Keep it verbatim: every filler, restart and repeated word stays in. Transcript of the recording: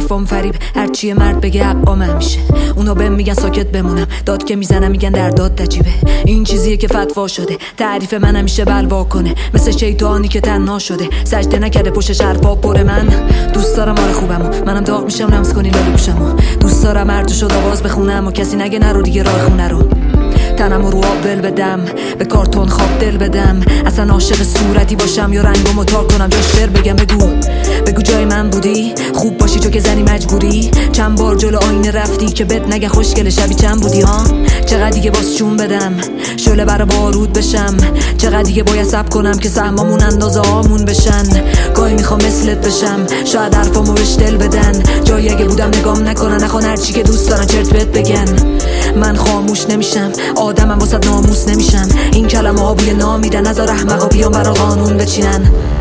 حرفام فریب، هرچی مرد بگه حقام همیشه. اونا بهم میگن ساکت بمونم، داد که میزنم میگن در داد نجیبه. این چیزیه که فتوا شده، تعریف من همیشه بلوا کنه، مثل شیطانی که تنها شده، سجده نکرده پشتش حرفا پر. من دوست دارم آره خوبمو، منم داغ میشم لمس کنی لالو گوشمو. دوست دارم هر شد آواز بخونم و کسی نگه نرو دیگه راه خونه رو. تنم رو آب ول بدم، به کارتون خواب دل بدم، اصلا عاشق صورتی باشم یا رنگو متار کنم جاش شعر بگم. بگو بگو جای من بودی، خوب باشی چون که زنی مجبوری. چند بار جلو آینه رفتی که بد نگه خوشگل شبی چند بودی ها. چقدر دیگه باز چون بدم شعله برا بارود بشم، چقدر دیگه باید صبر کنم که سهمامون اندازه هامون بشن. گاهی میخوام مثلت بشم، شاید حرفامو بهش دل بدن، جایی اگه بودم نگام نکنن، نخوان هرچی که دوست دارن چرت بهت بگن. من خاموش نمیشم، آدمم واسه ناموس نمیشم، این کلمه ها بوی نام میدن، نذار احمقا بیان برا قانون بچینن.